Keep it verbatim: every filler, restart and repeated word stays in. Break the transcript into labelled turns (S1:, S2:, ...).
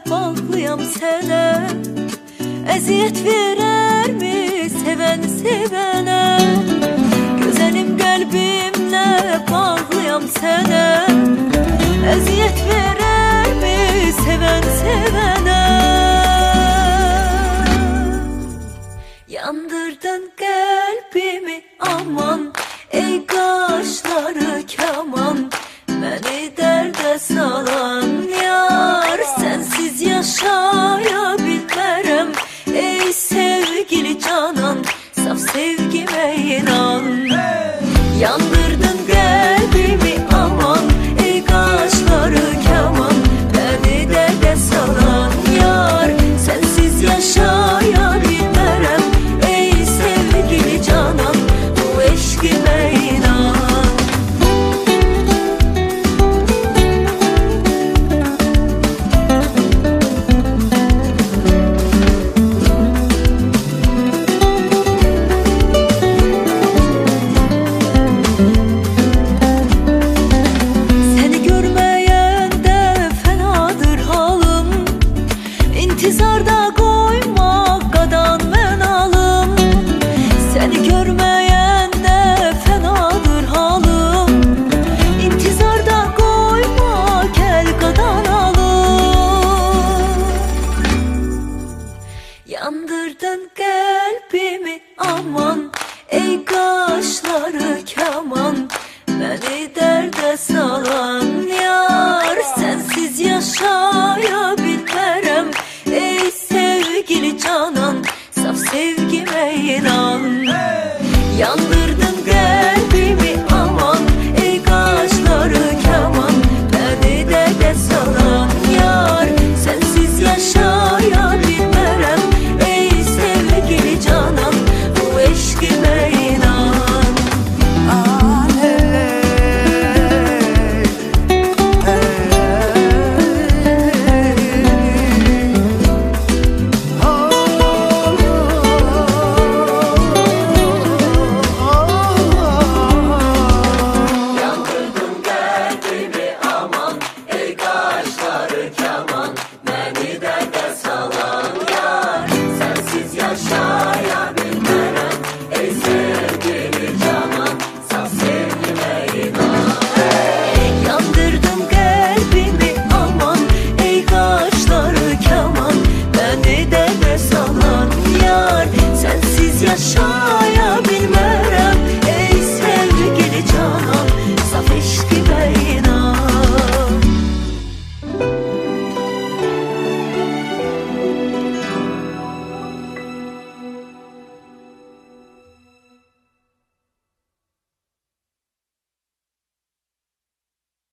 S1: bağlıyam sənə. Əziyyət verərmi sevən sevənə? Gözəlim qəlbimlə bağlıyam sənə. Əziyyət verərmi sevən sevənə? Yandırdın qəlbimi aman, ey qaşları kaman. Məni dərdə salan yar, sənsiz yaşaya bilmərəm. Ey sevgili canan, saf sevgimə inan. Yandırdın qəlbimi aman, ey qaşları kaman. Məni dərdə salan yar, sənsiz yaşaya bilmərəm. Ey sevgili canan, bu eşqimə inan. İntizarda qoymaq qadan mən alım. Səni görməyəndə fənadır halım. İntizarda qoymaq əl qadan alım. Yandırdın qəlbimi aman, ey qaşları kaman. Məni dərdə salan yar, sənsiz yaşaya bilmərəm. Ey sevgili canan, saf sevgimə inan. Yandırdın qəlbimi aman, ey qaşları kaman. Məni dərdə salan yar, sənsiz yaşaya bilmərəm. Ey sevgili canan, bu eşqimə inan. Yandırdım qəlbimi aman, ey qaşları kaman. Məni dərdə salan yar, sənsiz yaşa